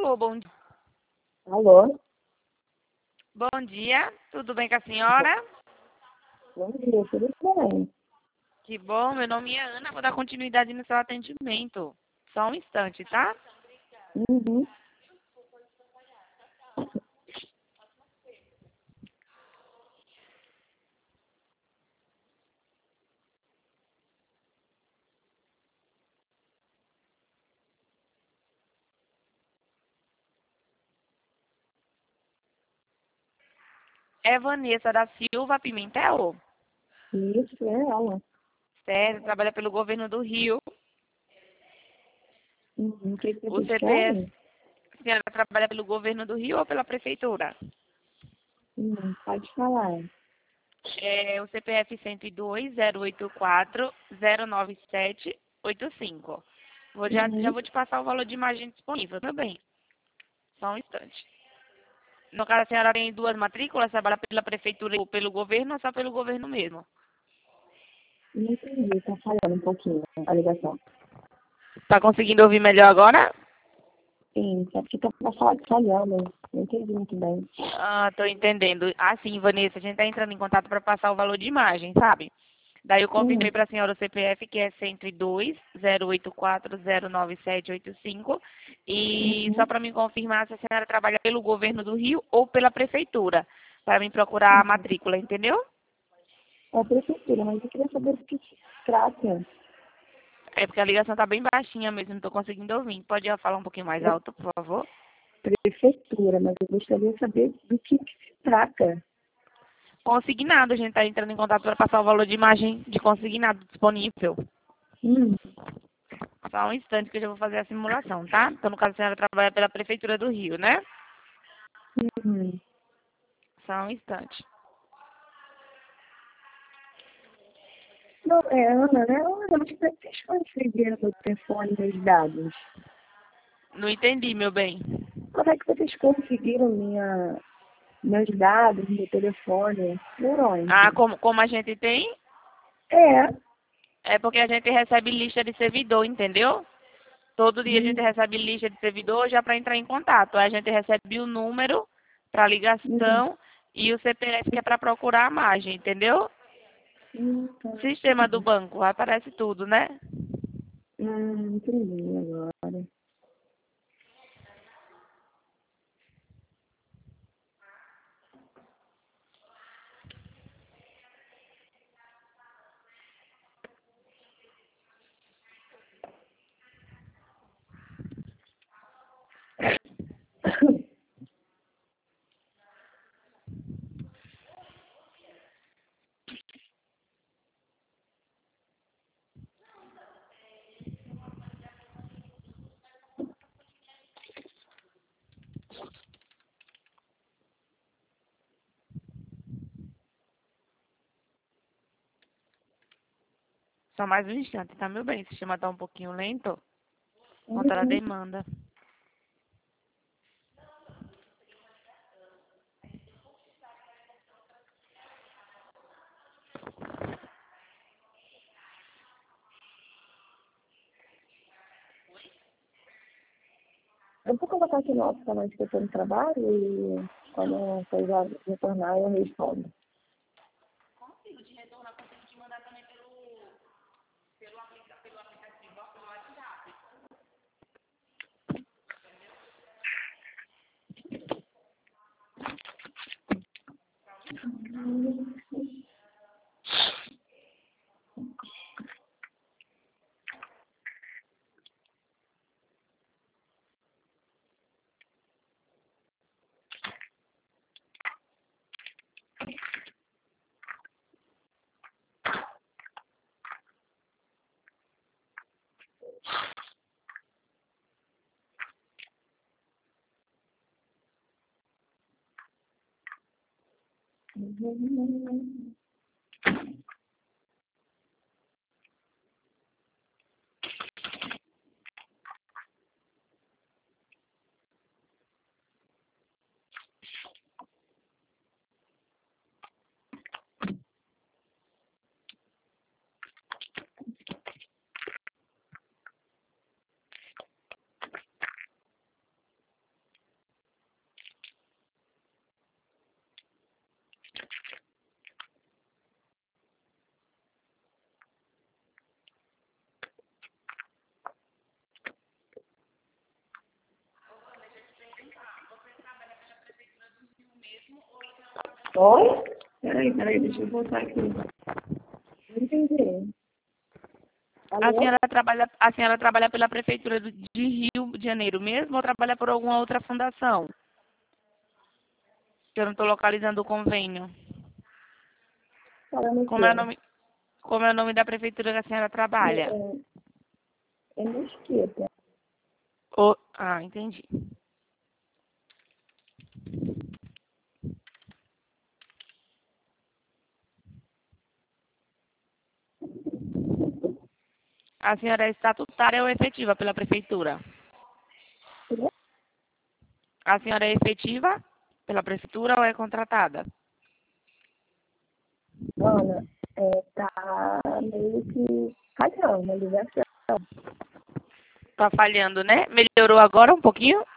Alô, Alô? bom dia. Tudo bem com a senhora? Bom dia, tudo bem? Que bom, meu nome é Ana, vou dar continuidade no seu atendimento. Só um instante, tá? Uhum. É Vanessa da Silva Pimentel, Isso, é ela. certo? Trabalha pelo governo do Rio. Uhum. O que O vocês CPF, querem? a senhora trabalha pelo governo do Rio ou pela prefeitura? Pode falar. É o CPF 102-084-09785. Já Uhum. vou te passar o valor de imagem disponível, tá bem? Só um instante. No caso, a senhora tem duas matrículas, trabalha pela prefeitura ou pelo governo ou só pelo governo mesmo? Não entendi, tá falhando um pouquinho a ligação. Tá conseguindo ouvir melhor agora? Sim, só porque tá falhando. Não entendi muito bem. Ah, tô entendendo. Ah, sim, Vanessa, a gente tá entrando em contato para passar o valor de imagem, sabe? Daí eu confirmei Uhum. para a senhora o CPF, que é 102-084-09785. E só Uhum. para me confirmar se a senhora trabalha pelo governo do Rio ou pela prefeitura, para me procurar a Uhum. matrícula, entendeu? É a prefeitura, mas eu queria saber do que se trata. É porque a ligação tá bem baixinha mesmo, não tô conseguindo ouvir. Pode falar um pouquinho mais É alto, por favor? prefeitura, mas eu gostaria de saber do que se trata. Consignado, a gente está entrando em contato para passar o valor de imagem de consignado disponível. Hum. Só um instante que eu já vou fazer a simulação, tá? Então, no caso, a senhora trabalha pela Prefeitura do Rio, né? Uhum. Só um instante. Não, é Ana, né? Ana, mas como é que vocês conseguiram meu telefone e meus dados? Não entendi, meu bem. Como é que vocês conseguiram meus dados, meu telefone? Por Ah, onde? como a gente tem, É. é porque a gente recebe lista de servidor, entendeu? Todo dia a gente Hum, recebe lista de servidor já para entrar em contato. Aí a gente recebe o número para hum, ligação e o CPF que é para procurar a margem, entendeu? tá, Sistema do entendi. banco, aparece tudo, né? Entendi agora. Só mais um instante, tá, meu bem? O sistema tá um pouquinho lento. Contra a Uhum. demanda. Eu vou colocar aqui no oficialmente que eu estou no trabalho e quando eu já retornar eu respondo. Uhum. Oi? Peraí, deixa eu voltar aqui. Não entendi. Alô? A senhora trabalha pela Prefeitura de Rio de Janeiro mesmo ou trabalha por alguma outra fundação? Que eu não estou localizando o convênio. Falando Como é o aqui. nome, como é o nome da prefeitura que a senhora trabalha? É Mesquita. Entendi. A senhora é estatutária ou efetiva pela prefeitura? A senhora é efetiva pela prefeitura ou é contratada? Ana, tá meio que falhando a ligação. Tá falhando, né? Melhorou agora um pouquinho?